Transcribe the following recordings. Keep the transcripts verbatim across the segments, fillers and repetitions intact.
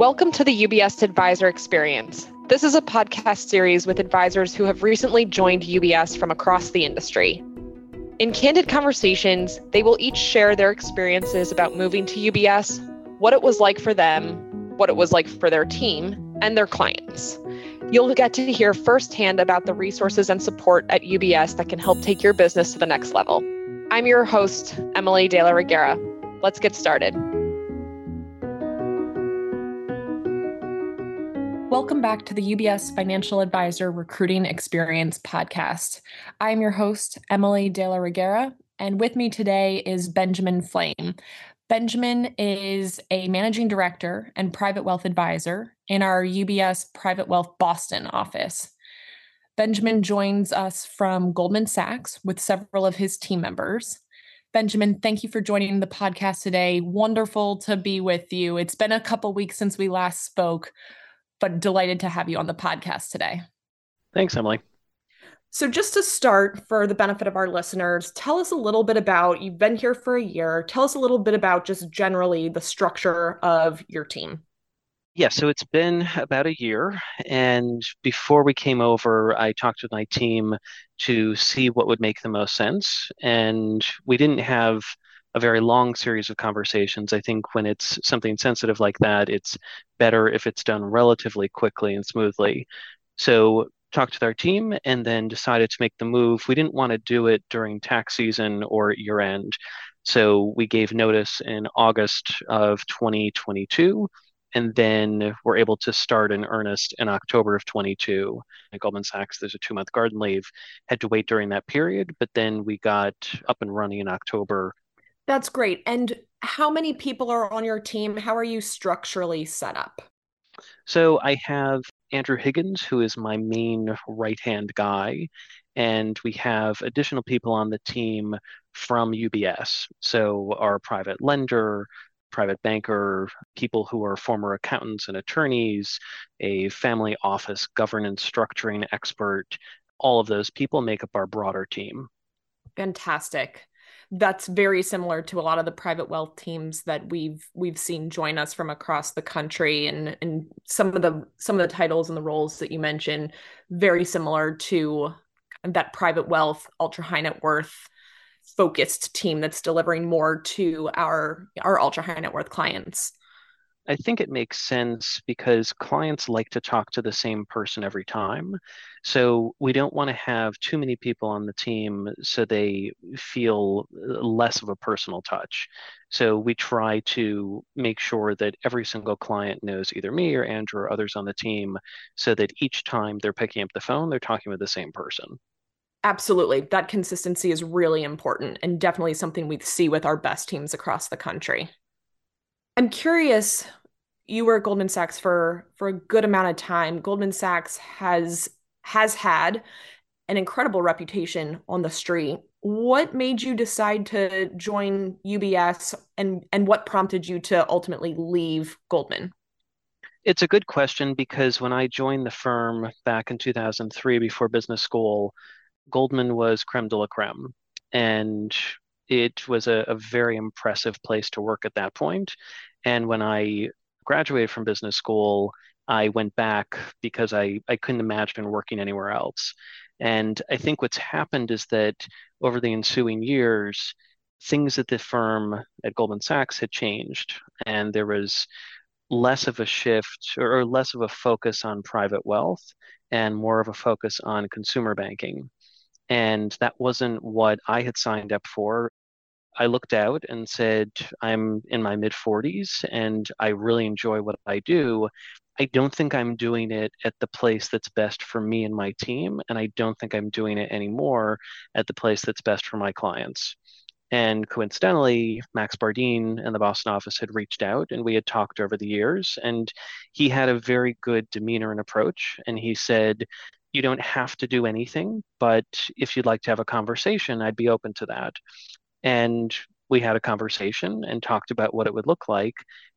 Welcome to the U B S Advisor Experience. This is a podcast series with advisors who have recently joined U B S from across the industry. In candid conversations, they will each share their experiences about moving to U B S, what it was like for them, what it was like for their team, and their clients. You'll get to hear firsthand about the resources and support at U B S that can help take your business to the next level. I'm your host, Emily De La Reguera. Let's get started. Welcome back to the U B S Financial Advisor Recruiting Experience podcast. I'm your host, Emily De La Reguera, and with me today is Benjamin Flame. Benjamin is a managing director and private wealth advisor in our U B S Private Wealth Boston office. Benjamin joins us from Goldman Sachs with several of his team members. Benjamin, thank you for joining the podcast today. Wonderful to be with you. It's been a couple weeks since we last spoke, but delighted to have you on the podcast today. Thanks, Emily. So just to start, for the benefit of our listeners, tell us a little bit about, you've been here for a year, tell us a little bit about just generally the structure of your team. Yeah, so it's been about a year, and before we came over, I talked with my team to see what would make the most sense, and we didn't have a very long series of conversations. I think when it's something sensitive like that, it's better if it's done relatively quickly and smoothly. So talked with our team and then decided to make the move. We didn't want to do it during tax season or year end. So we gave notice in August of twenty twenty-two, and then we're able to start in earnest in October of twenty-two. At Goldman Sachs, there's a two-month garden leave. Had to wait during that period, but then we got up and running in October. That's great. And how many people are on your team? How are you structurally set up? So I have Andrew Higgins, who is my main right-hand guy, and we have additional people on the team from U B S. So our private lender, private banker, people who are former accountants and attorneys, a family office governance structuring expert. All of those people make up our broader team. Fantastic. That's very similar to a lot of the private wealth teams that we've we've seen join us from across the country, and and some of the some of the titles and the roles that you mentioned, very similar to that private wealth, ultra high net worth focused team that's delivering more to our our ultra high net worth clients. I think it makes sense because clients like to talk to the same person every time. So we don't want to have too many people on the team so they feel less of a personal touch. So we try to make sure that every single client knows either me or Andrew or others on the team so that each time they're picking up the phone, they're talking with the same person. Absolutely. That consistency is really important and definitely something we see with our best teams across the country. I'm curious, you were at Goldman Sachs for for a good amount of time. Goldman Sachs has has had an incredible reputation on the street. What made you decide to join U B S, and and what prompted you to ultimately leave Goldman? It's a good question because when I joined the firm back in two thousand three before business school, Goldman was creme de la creme. And it was a, a very impressive place to work at that point. And when I graduated from business school, I went back because I, I couldn't imagine working anywhere else. And I think what's happened is that over the ensuing years, things at the firm at Goldman Sachs had changed. And there was less of a shift or less of a focus on private wealth and more of a focus on consumer banking. And that wasn't what I had signed up for. I looked out and said, I'm in my mid forties and I really enjoy what I do. I don't think I'm doing it at the place that's best for me and my team. And I don't think I'm doing it anymore at the place that's best for my clients. And coincidentally, Max Bardin and the Boston office had reached out and we had talked over the years. And he had a very good demeanor and approach. And he said, you don't have to do anything, but if you'd like to have a conversation, I'd be open to that. And we had a conversation and talked about what it would look like.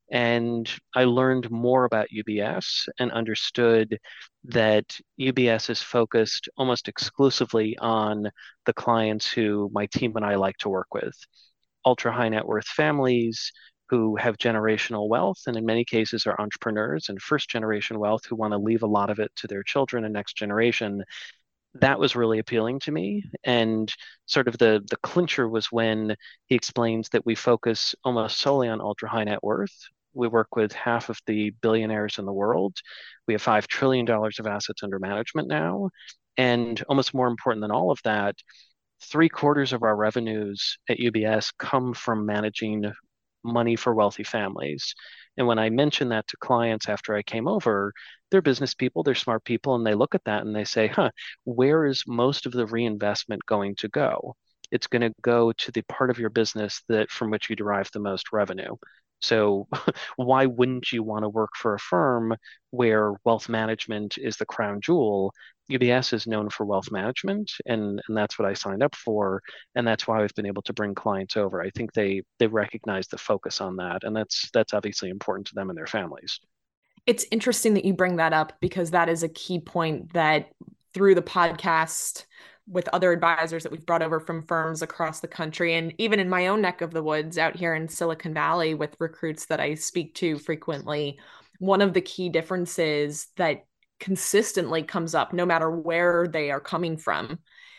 And I learned more about U B S and understood that U B S is focused almost exclusively on the clients who my team and I like to work with. Ultra high net worth families who have generational wealth, and in many cases are entrepreneurs and first generation wealth who want to leave a lot of it to their children and next generation. That was really appealing to me. And sort of the the clincher was when he explains that we focus almost solely on ultra high net worth. We work with half of the billionaires in the world. We have five trillion dollars of assets under management now. And almost more important than all of that, three quarters of our revenues at U B S come from managing money for wealthy families. And when I mention that to clients after I came over, they're business people, they're smart people, and they look at that and they say, huh, where is most of the reinvestment going to go? It's going to go to the part of your business that from which you derive the most revenue. So why wouldn't you want to work for a firm where wealth management is the crown jewel? U B S is known for wealth management, and, and that's what I signed up for, and that's why I've been able to bring clients over. I think they they recognize the focus on that, and that's that's obviously important to them and their families. It's interesting that you bring that up because that is a key point that through the podcast with other advisors that we've brought over from firms across the country, and even in my own neck of the woods out here in Silicon Valley with recruits that I speak to frequently, one of the key differences that consistently comes up no matter where they are coming from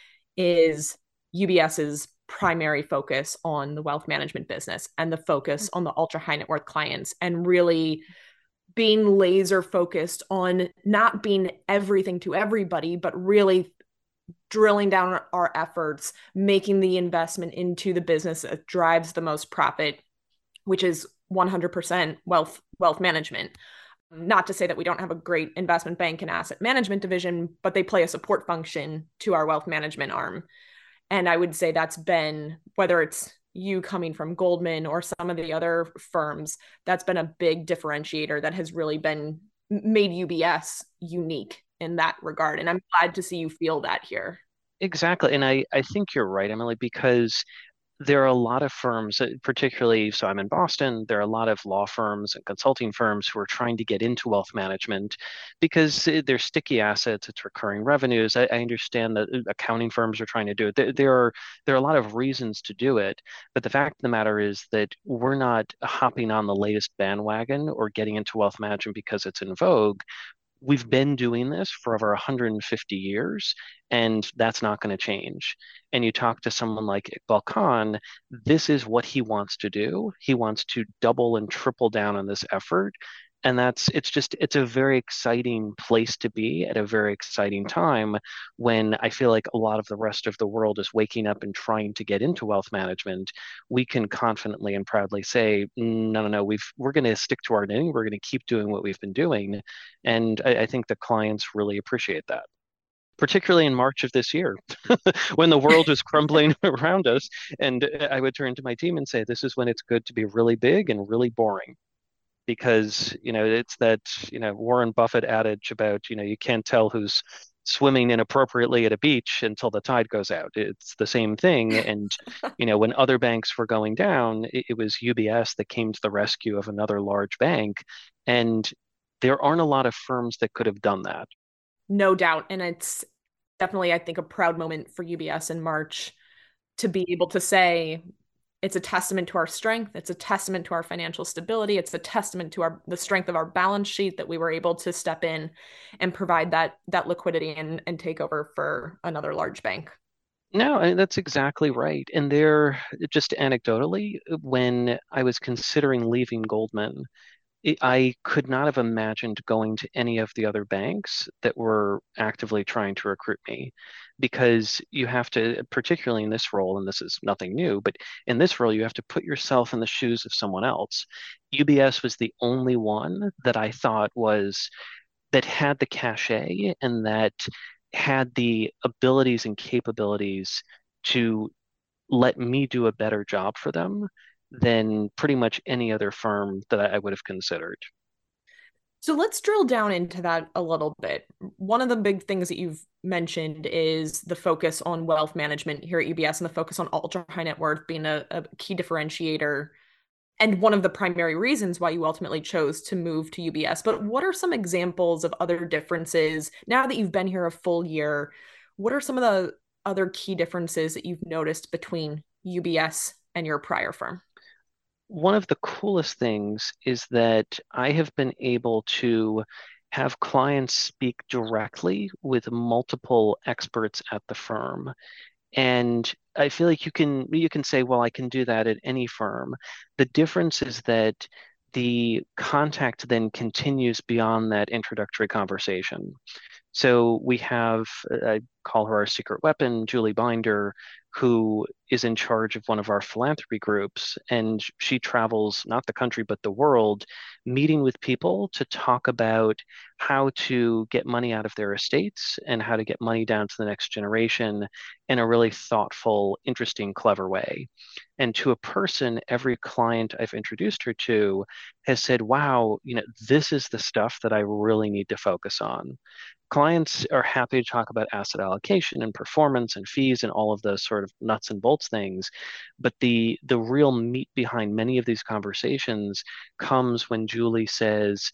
is UBS's primary focus on the wealth management business and the focus on the ultra high net worth clients, and really being laser focused on not being everything to everybody, but really drilling down our efforts, making the investment into the business that drives the most profit, which is one hundred percent wealth wealth management. Not to say that we don't have a great investment bank and asset management division, but they play a support function to our wealth management arm. And I would say that's been, whether it's you coming from Goldman or some of the other firms, that's been a big differentiator that has really been made U B S unique in that regard. And I'm glad to see you feel that here. Exactly. And I, I think you're right, Emily, because there are a lot of firms, uh, particularly, so I'm in Boston, there are a lot of law firms and consulting firms who are trying to get into wealth management because uh, they're sticky assets, it's recurring revenues. I, I understand that uh, accounting firms are trying to do it. There, there are there are a lot of reasons to do it, but the fact of the matter is that we're not hopping on the latest bandwagon or getting into wealth management because it's in vogue. We've been doing this for over one hundred fifty years, and that's not going to change. And you talk to someone like Iqbal Khan, this is what he wants to do. He wants to double and triple down on this effort. And that's, it's just, it's a very exciting place to be at a very exciting time when I feel like a lot of the rest of the world is waking up and trying to get into wealth management. We can confidently and proudly say, no, no, no, we've, we're going to stick to our knitting. We're going to keep doing what we've been doing. And I, I think the clients really appreciate that, particularly in March of this year, when the world was crumbling around us. And I would turn to my team and say, this is when it's good to be really big and really boring. Because, you know, it's that, you know, Warren Buffett adage about, you know, you can't tell who's swimming inappropriately at a beach until the tide goes out. It's the same thing. And, you know, when other banks were going down, it, it was U B S that came to the rescue of another large bank. And there aren't a lot of firms that could have done that. No doubt. And it's definitely, I think, a proud moment for U B S in March to be able to say it's a testament to our strength. It's a testament to our financial stability. It's a testament to our the strength of our balance sheet that we were able to step in and provide that that liquidity and, and take over for another large bank. No, I- that's exactly right. And there, just anecdotally, when I was considering leaving Goldman, it- I could not have imagined going to any of the other banks that were actively trying to recruit me because you have to, particularly in this role, and this is nothing new, but in this role, you have to put yourself in the shoes of someone else. U B S was the only one that I thought was that had the cachet and that had the abilities and capabilities to let me do a better job for them than pretty much any other firm that I would have considered. So let's drill down into that a little bit. One of the big things that you've mentioned is the focus on wealth management here at U B S and the focus on ultra high net worth being a, a key differentiator and one of the primary reasons why you ultimately chose to move to U B S. But what are some examples of other differences now that you've been here a full year? What are some of the other key differences that you've noticed between U B S and your prior firm? one of the coolest things is that I have been able to have clients speak directly with multiple experts at the firm. And I feel like you can you can say, well, I can do that at any firm. The difference is that the contact then continues beyond that introductory conversation. So we have, uh, I call her our secret weapon, Julie Binder, who is in charge of one of our philanthropy groups. And she travels not the country, but the world, meeting with people to talk about how to get money out of their estates and how to get money down to the next generation in a really thoughtful, interesting, clever way. And to a person, every client I've introduced her to has said, wow, you know, this is the stuff that I really need to focus on. Clients are happy to talk about asset allocation and performance and fees and all of those sort of nuts and bolts things. But the the real meat behind many of these conversations comes when Julie says,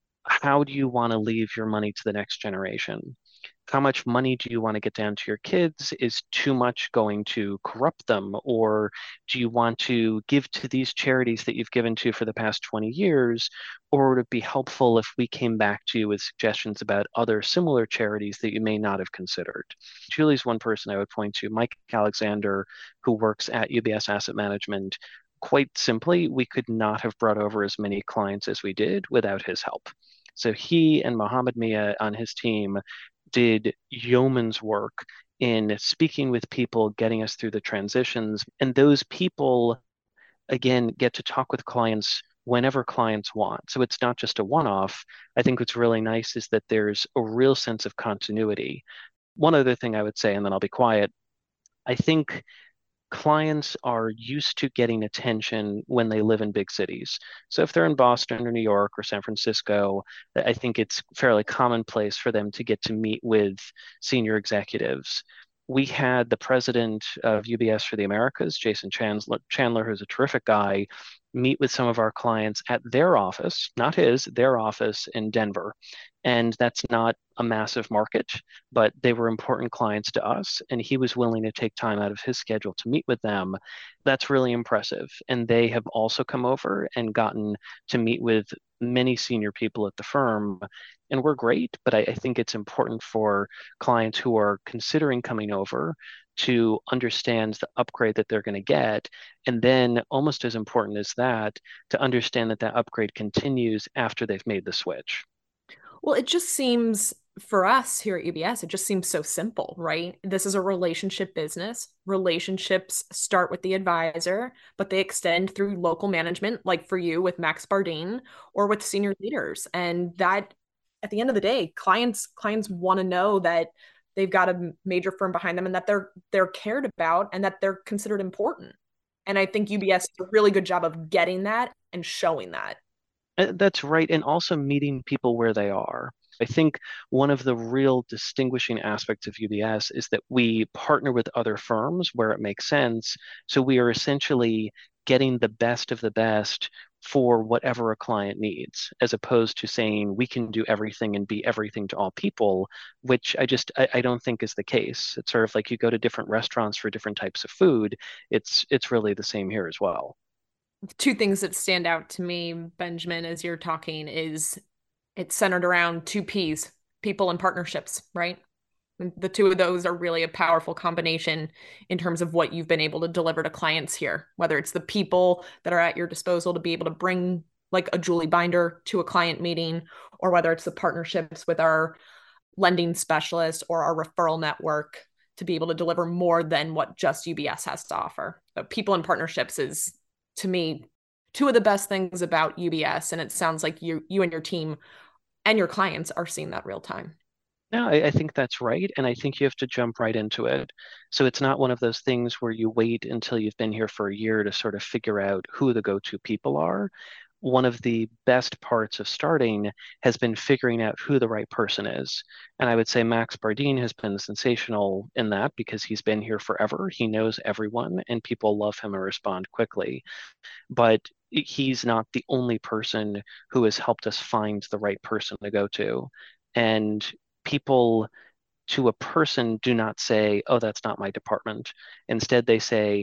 how do you want to leave your money to the next generation? How much money do you want to get down to your kids? Is too much going to corrupt them? Or do you want to give to these charities that you've given to for the past twenty years? Or would it be helpful if we came back to you with suggestions about other similar charities that you may not have considered? Julie's one person I would point to, Mike Alexander, who works at U B S Asset Management. Quite simply, we could not have brought over as many clients as we did without his help. So he and Mohammed Mia on his team did yeoman's work in speaking with people, getting us through the transitions. And those people, again, get to talk with clients whenever clients want. So it's not just a one-off. I think what's really nice is that there's a real sense of continuity. One other thing I would say, and then I'll be quiet. I think clients are used to getting attention when they live in big cities. So if they're in Boston or New York or San Francisco, I think it's fairly commonplace for them to get to meet with senior executives. We had the president of U B S for the Americas, Jason Chandler, Chandler, who's a terrific guy, meet with some of our clients at their office, not his, their office in Denver. And that's not a massive market, but they were important clients to us. And he was willing to take time out of his schedule to meet with them. That's really impressive. And they have also come over and gotten to meet with many senior people at the firm. And we're great, but I, I think it's important for clients who are considering coming over to understand the upgrade that they're going to get. And then, almost as important as that, to understand that that upgrade continues after they've made the switch. Well, it just seems for us here at U B S, it just seems so simple, right? This is a relationship business. Relationships start with the advisor, but they extend through local management, like for you with Max Bardine or with senior leaders. And that at the end of the day, clients clients want to know that they've got a major firm behind them and that they're they're cared about and that they're considered important. And I think U B S does a really good job of getting that and showing that. Uh, That's right. And also meeting people where they are. I think one of the real distinguishing aspects of U B S is that we partner with other firms where it makes sense. So we are essentially getting the best of the best for whatever a client needs, as opposed to saying we can do everything and be everything to all people, which I just I, I don't think is the case. It's sort of like you go to different restaurants for different types of food. It's it's really the same here as well. Two things that stand out to me, Benjamin, as you're talking is it's centered around two P's, people and partnerships, right? And the two of those are really a powerful combination in terms of what you've been able to deliver to clients here, whether it's the people that are at your disposal to be able to bring like a Julie Binder to a client meeting, or whether it's the partnerships with our lending specialist or our referral network to be able to deliver more than what just U B S has to offer. So people and partnerships is, to me, two of the best things about U B S. And it sounds like you you and your team and your clients are seeing that real time. No, I, I think that's right. And I think you have to jump right into it. So it's not one of those things where you wait until you've been here for a year to sort of figure out who the go-to people are. One of the best parts of starting has been figuring out who the right person is. And I would say Max Bardine has been sensational in that because he's been here forever. He knows everyone and people love him and respond quickly. But he's not the only person who has helped us find the right person to go to. And people to a person do not say, oh, that's not my department. Instead, they say,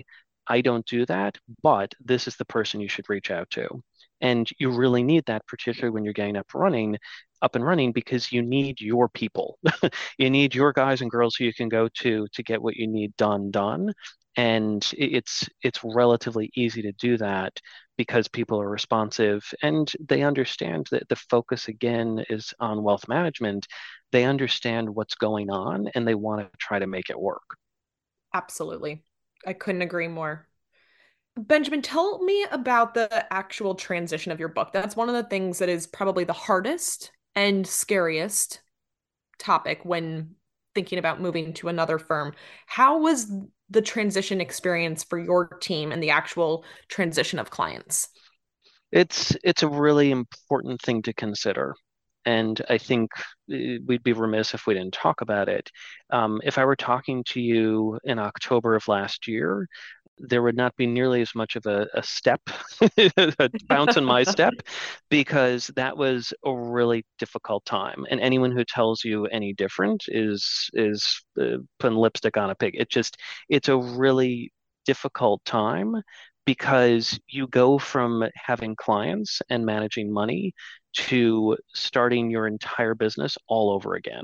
I don't do that, but this is the person you should reach out to. And you really need that, particularly when you're getting up running, up and running, because you need your people. You need your guys and girls who you can go to to get what you need done done. And it's it's relatively easy to do that because people are responsive and they understand that the focus again is on wealth management. They understand what's going on and they want to try to make it work. Absolutely. I couldn't agree more. Benjamin, tell me about the actual transition of your book. That's one of the things that is probably the hardest and scariest topic when thinking about moving to another firm. How was the transition experience for your team and the actual transition of clients? It's it's a really important thing to consider. And I think uh, we'd be remiss if we didn't talk about it. Um, if I were talking to you in October of last year, there would not be nearly as much of a, a step, a bounce in my step, because that was a really difficult time. And anyone who tells you any different is is uh, putting lipstick on a pig. It just it's a really difficult time because you go from having clients and managing money to starting your entire business all over again.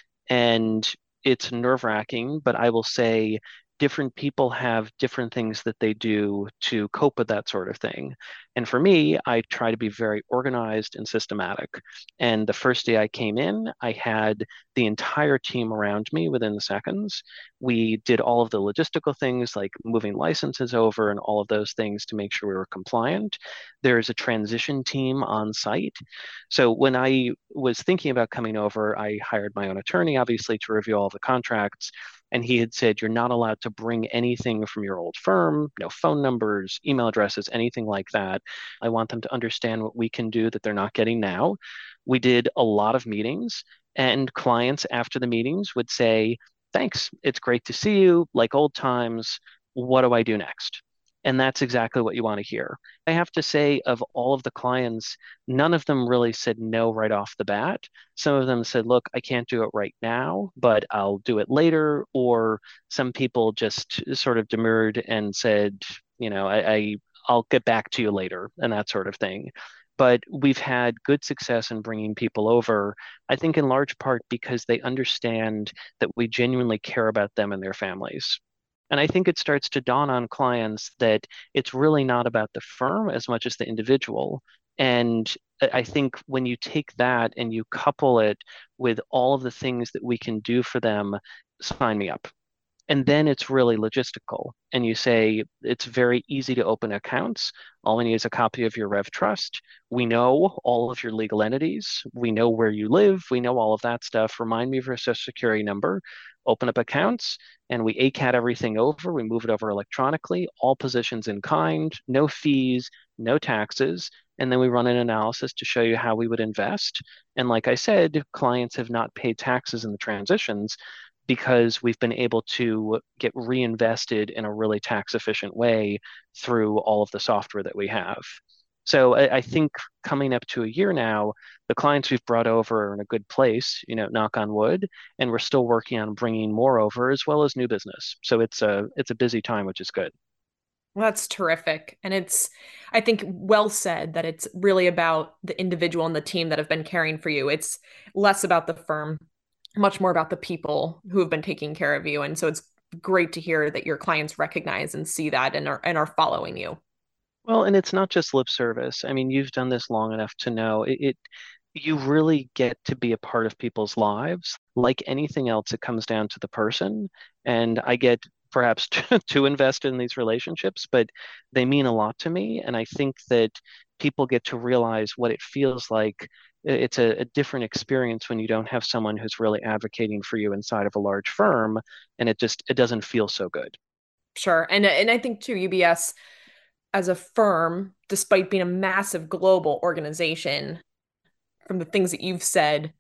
And it's nerve-wracking, but I will say different people have different things that they do to cope with that sort of thing. And for me, I try to be very organized and systematic. And the first day I came in, I had the entire team around me within seconds. We did all of the logistical things like moving licenses over and all of those things to make sure we were compliant. There's a transition team on site. So when I was thinking about coming over, I hired my own attorney, obviously, to review all the contracts. And he had said, you're not allowed to bring anything from your old firm, no phone numbers, email addresses, anything like that. I want them to understand what we can do that they're not getting now. We did a lot of meetings, and clients after the meetings would say, thanks, it's great to see you, like old times. What do I do next? And that's exactly what you want to hear. I have to say, of all of the clients, none of them really said no right off the bat. Some of them said, look, I can't do it right now, but I'll do it later. Or some people just sort of demurred and said, you know, I, I I'll get back to you later and that sort of thing. But we've had good success in bringing people over, I think in large part because they understand that we genuinely care about them and their families. And I think it starts to dawn on clients that it's really not about the firm as much as the individual. And I think when you take that and you couple it with all of the things that we can do for them, sign me up. And then it's really logistical. And you say it's very easy to open accounts. All we need is a copy of your Rev Trust. We know all of your legal entities. We know where you live. We know all of that stuff. Remind me of your social security number. Open up accounts, and we A CAT everything over. We move it over electronically, all positions in kind, no fees, no taxes. And then we run an analysis to show you how we would invest. And like I said, clients have not paid taxes in the transitions because we've been able to get reinvested in a really tax efficient way through all of the software that we have. So I, I think coming up to a year now, the clients we've brought over are in a good place, you know, knock on wood, and we're still working on bringing more over as well as new business. So it's a it's a busy time, which is good. Well, that's terrific. And it's, I think, well said that it's really about the individual and the team that have been caring for you. It's less about the firm, much more about the people who have been taking care of you. And so it's great to hear that your clients recognize and see that and are and are following you. Well, and it's not just lip service. I mean, you've done this long enough to know it, it you really get to be a part of people's lives. Like anything else, it comes down to the person. And I get perhaps too, too invested in these relationships, but they mean a lot to me. And I think that people get to realize what it feels like. It's a, a different experience when you don't have someone who's really advocating for you inside of a large firm, and it just it doesn't feel so good. Sure. And and I think too, U B S as a firm, despite being a massive global organization, from the things that you've said,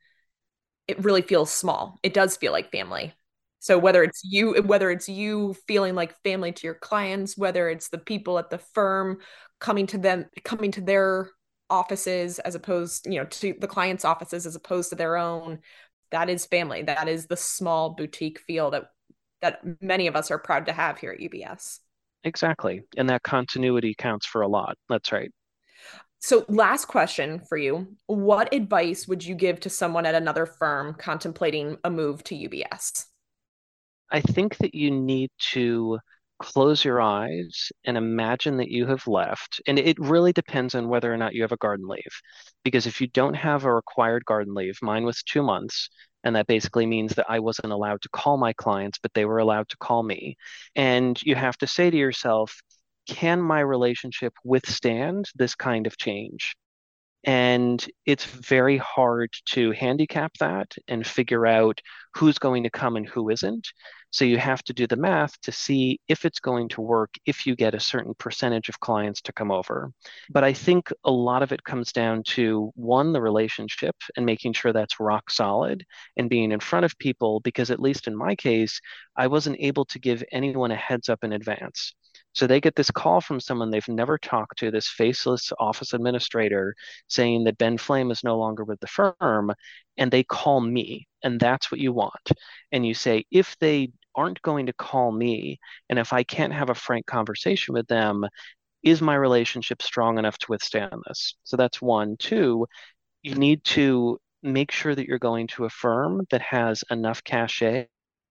it really feels small. It does feel like family. So whether it's you, whether it's you feeling like family to your clients, whether it's the people at the firm coming to them, coming to their offices as opposed, you know, to the client's offices as opposed to their own, that is family. That is the small boutique feel that that many of us are proud to have here at U B S. Exactly. And that continuity counts for a lot. That's right. So, last question for you. What advice would you give to someone at another firm contemplating a move to U B S? I think that you need to close your eyes and imagine that you have left. And it really depends on whether or not you have a garden leave. Because if you don't have a required garden leave, mine was two months. And that basically means that I wasn't allowed to call my clients, but they were allowed to call me. And you have to say to yourself, can my relationship withstand this kind of change? And it's very hard to handicap that and figure out who's going to come and who isn't. So you have to do the math to see if it's going to work if you get a certain percentage of clients to come over. But I think a lot of it comes down to one, the relationship and making sure that's rock solid and being in front of people, because at least in my case, I wasn't able to give anyone a heads up in advance. So they get this call from someone they've never talked to, this faceless office administrator saying that Ben Flame is no longer with the firm, and they call me, and that's what you want. And you say, if they aren't going to call me, and if I can't have a frank conversation with them, is my relationship strong enough to withstand this? So that's one. Two, you need to make sure that you're going to a firm that has enough cachet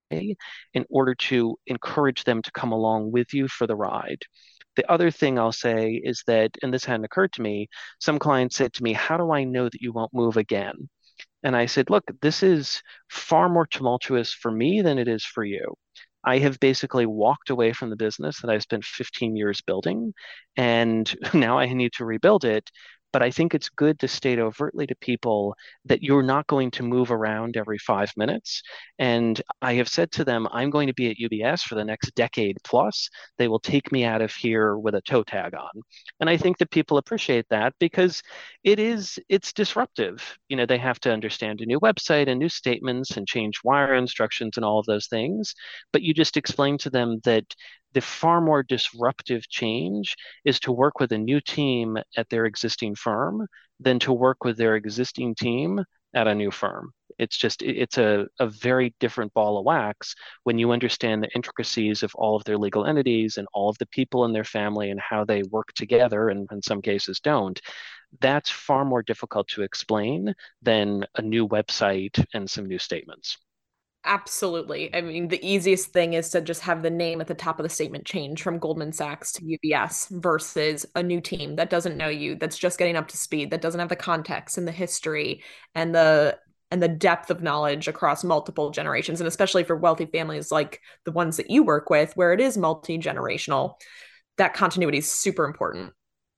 in order to encourage them to come along with you for the ride. The other thing I'll say is that, and this hadn't occurred to me, some clients said to me, how do I know that you won't move again? And I said, look, this is far more tumultuous for me than it is for you. I have basically walked away from the business that I spent fifteen years building, and now I need to rebuild it. But I think it's good to state overtly to people that you're not going to move around every five minutes. And I have said to them, I'm going to be at U B S for the next decade plus. They will take me out of here with a toe tag on. And I think that people appreciate that because it is, it's disruptive. You know, they have to understand a new website and new statements and change wire instructions and all of those things. But you just explain to them that the far more disruptive change is to work with a new team at their existing firm than to work with their existing team at a new firm. It's just, it's a, a very different ball of wax when you understand the intricacies of all of their legal entities and all of the people in their family and how they work together, and in some cases don't. That's far more difficult to explain than a new website and some new statements. Absolutely. I mean, the easiest thing is to just have the name at the top of the statement change from Goldman Sachs to U B S versus a new team that doesn't know you, that's just getting up to speed, that doesn't have the context and the history and the and the depth of knowledge across multiple generations. And especially for wealthy families like the ones that you work with, where it is multi-generational, that continuity is super important.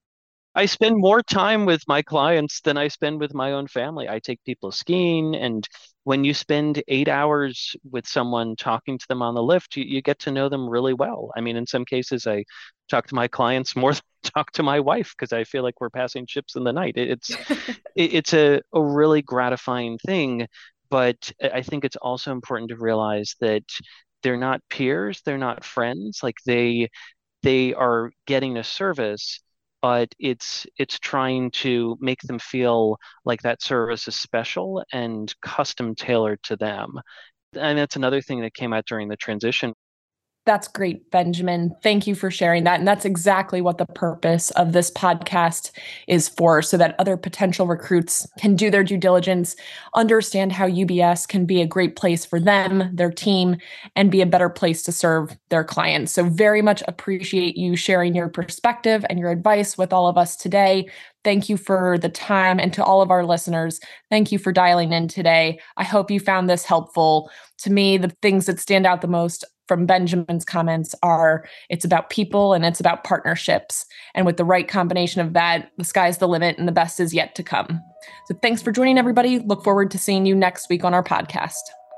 I spend more time with my clients than I spend with my own family. I take people skiing, and when you spend eight hours with someone talking to them on the lift, you, you get to know them really well. I mean, in some cases, I talk to my clients more than I talk to my wife because I feel like we're passing ships in the night. It, it's it, it's a, a really gratifying thing, but I think it's also important to realize that they're not peers, they're not friends. Like they they are getting a service, but it's it's trying to make them feel like that service is special and custom tailored to them. And that's another thing that came out during the transition. That's great, Benjamin. Thank you for sharing that. And that's exactly what the purpose of this podcast is for, so that other potential recruits can do their due diligence, understand how U B S can be a great place for them, their team, and be a better place to serve their clients. So very much appreciate you sharing your perspective and your advice with all of us today. Thank you for the time. And to all of our listeners, thank you for dialing in today. I hope you found this helpful. To me, the things that stand out the most from Benjamin's comments are it's about people and it's about partnerships. And with the right combination of that, the sky's the limit and the best is yet to come. So thanks for joining, everybody. Look forward to seeing you next week on our podcast.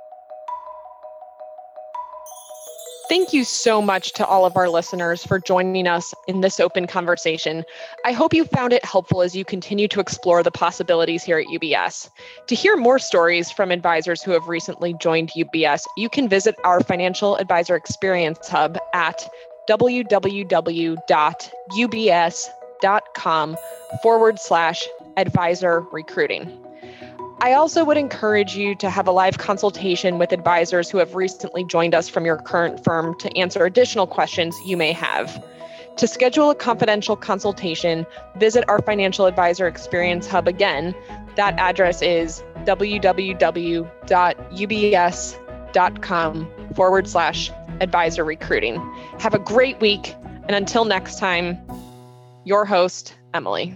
Thank you so much to all of our listeners for joining us in this open conversation. I hope you found it helpful as you continue to explore the possibilities here at U B S. To hear more stories from advisors who have recently joined U B S, you can visit our Financial Advisor Experience Hub at www.ubs.com forward slash advisor recruiting. I also would encourage you to have a live consultation with advisors who have recently joined us from your current firm to answer additional questions you may have. To schedule a confidential consultation, visit our Financial Advisor Experience Hub again. That address is www.ubs.com forward slash advisor recruiting. Have a great week. And until next time, your host, Emily.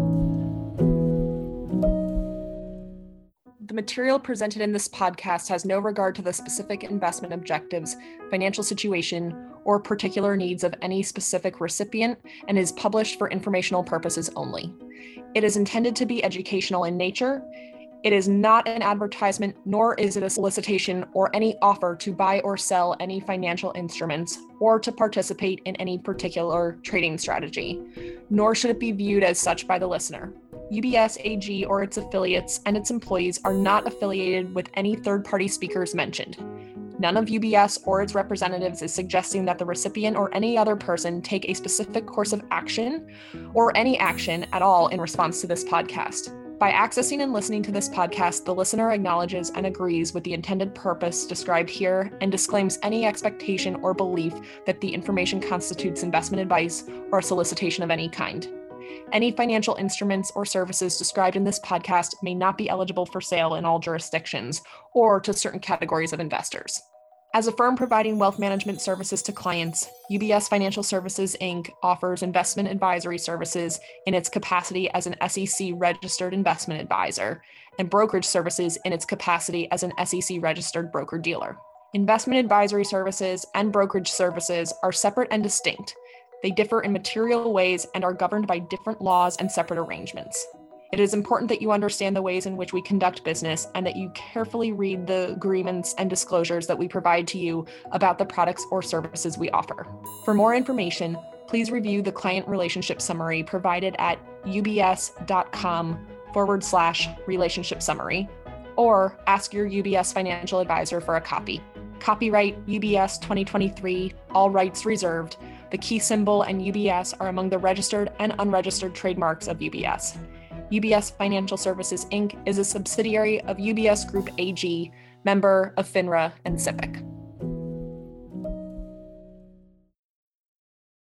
The material presented in this podcast has no regard to the specific investment objectives, financial situation, or particular needs of any specific recipient and is published for informational purposes only. It is intended to be educational in nature. It is not an advertisement, nor is it a solicitation or any offer to buy or sell any financial instruments or to participate in any particular trading strategy, nor should it be viewed as such by the listener. U B S A G or its affiliates and its employees are not affiliated with any third-party speakers mentioned. None of U B S or its representatives is suggesting that the recipient or any other person take a specific course of action or any action at all in response to this podcast. By accessing and listening to this podcast, the listener acknowledges and agrees with the intended purpose described here and disclaims any expectation or belief that the information constitutes investment advice or a solicitation of any kind. Any financial instruments or services described in this podcast may not be eligible for sale in all jurisdictions or to certain categories of investors. As a firm providing wealth management services to clients, U B S Financial Services, Incorporated offers investment advisory services in its capacity as an S E C-registered investment advisor and brokerage services in its capacity as an S E C-registered broker-dealer. Investment advisory services and brokerage services are separate and distinct. They differ in material ways and are governed by different laws and separate arrangements. It is important that you understand the ways in which we conduct business and that you carefully read the agreements and disclosures that we provide to you about the products or services we offer. For more information, please review the client relationship summary provided at ubs.com forward slash relationship summary, or ask your U B S financial advisor for a copy. Copyright U B S twenty twenty-three, all rights reserved. The key symbol and U B S are among the registered and unregistered trademarks of U B S. U B S Financial Services, Incorporated is a subsidiary of U B S Group A G, member of FINRA and SIPC.